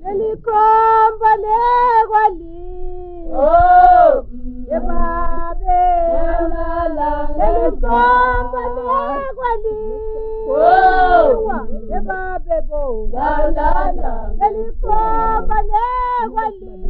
Nelikomba lekwali. Oh, Yebabe. Nelikomba lekwali. Yebabe bo. la la la. Nelikomba lekwali.